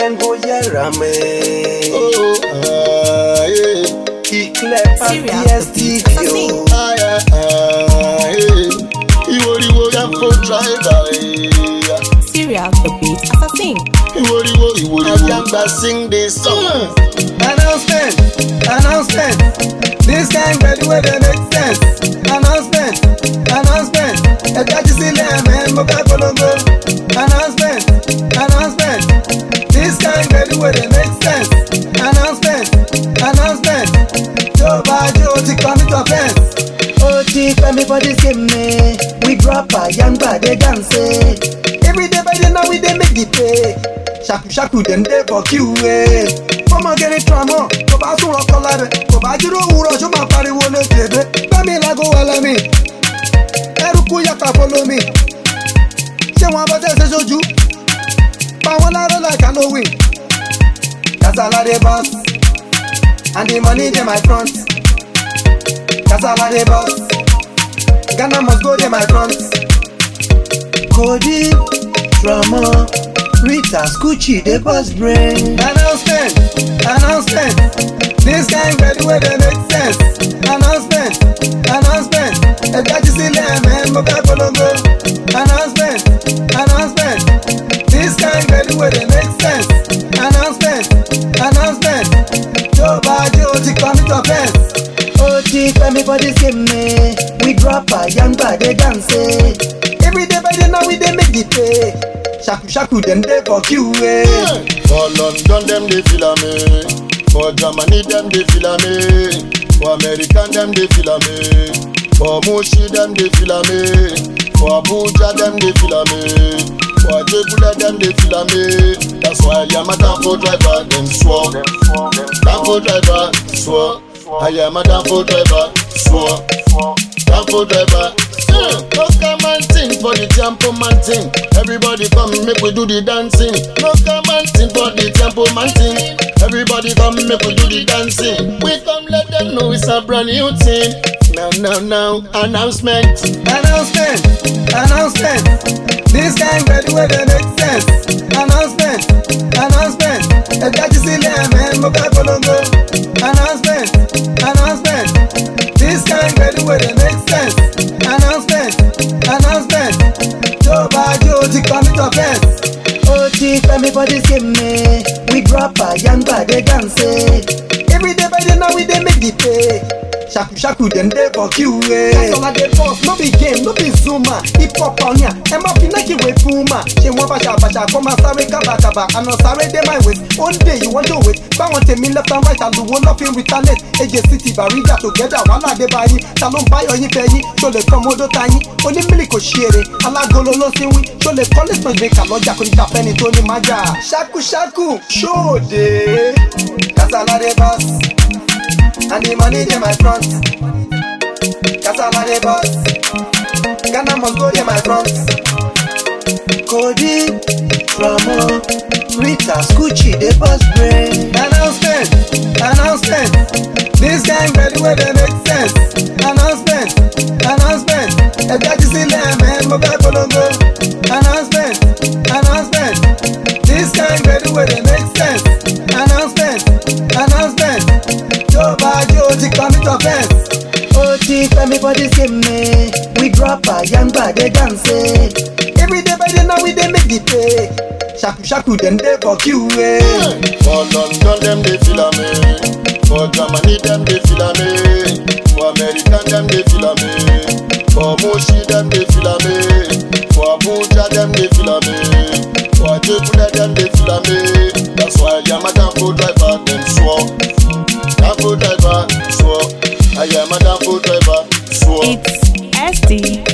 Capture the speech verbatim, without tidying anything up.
weekend go yarame. Oh, ah, yeah. He clear P S T V. Ah, yeah, ah, yeah. Iwo iwo ya for driver. Serial the beat assassin. Iwo iwo iwo Ayangba sing this song. Announcement, announcement. This kind of way they make sense. Announcement, announcement. A judge is in there, man. Mokakolongo. Announcement, announcement. This kind of way they make sense. Announcement, announcement. Joe Bajo, the commit offense. Oh, chief, everybody see me. We drop a young body dance. Every day, by the now we they make the pay. Shaku shaku them day for Q A. Come on, get it from on. Go back to rock all of it. Go back to the Uro, show my party will let it. Bami la go all of me. Eruku yaka follow me. Say one but say so you. But one I don't like I know win. That's all of the boss. And the money they my front. That's all of the boss. Ghana must go to my front. Cody, drama. Rita Scucci, the boss brain. Announcement, announcement. This kind of way they make sense. Announcement, announcement. A judge is in there, man. Mokakolongo. Announcement, announcement. This kind of way they make sense. Announcement, announcement. Joe Bajo, the commit offense. Oh, chief, everybody see me. We drop a young body dance. Every day by the now we they make the pay. Shaku shaku them they for Q A. For London them they feel me. For Germany them they feel me. For American them they feel me. For Moshi them they feel me. For Abuja them they feel me. For Jebula them they feel me. That's why I am a Danfo driver them swore. Danfo driver swore. I am a Danfo driver swore. Danfo driver. No come and sing for the tempo man thing. Everybody come make we do the dancing. No come and sing for the tempo man thing. Everybody come make we do the dancing. We come let them know it's a brand new thing. Now, now, now, announcement. Announcement, announcement. This kind of way they make sense. Announcement, announcement. A judge is in there, man. Mokakolongo. Announcement, announcement. This kind of way they make sense. Announcement, announcement. Joe Bajo, the commit offense. Oh, chief, everybody see me. We drop a young body dance. Every day by the now we they make the pay. Shaku shaku them they for Q A. That's all I dey boss, no be game, no be Zuma. Hip hop on ya, Emma Pinaki we Puma. She want basha basha, come and sorry kaba kaba. I know sorry they my ways. One day you want to wait, but want me left and right and do one up in retaliate. A J City barriga together, one like the buy. Salon buy or you pay. So le komodo tiny, only miliko share. Ala golo no sinwi, so le college no make a loja kuni tapeni Tony Maja. Shaku shaku, show day. That's all I dey boss. And the money in my front. Kasala the boss. Ghana must go in my front. Cody, Drama, Rita Scucci, the boss brain. Announcement, announcement. This kind of way they make sense. Announcement, announcement. A judge is in there, man. Mokakolongo. Announcement, announcement. This kind of way they make sense. Announcement, announcement. Joe Bajo, the commit offense. Oh, chief, everybody see me. We drop a young body dance. Every day by the now we they make the pay. Shaku shaku them they for Q A. For London them they feel me. For Germany them they feel me. For American them they feel me. For Moshi them they feel me. For Abuja them they feel me. For Jebula them they feel me. That's why I am a Danfo driver them swore. Danfo driver swore. I am a Danfo driver swore. It's S D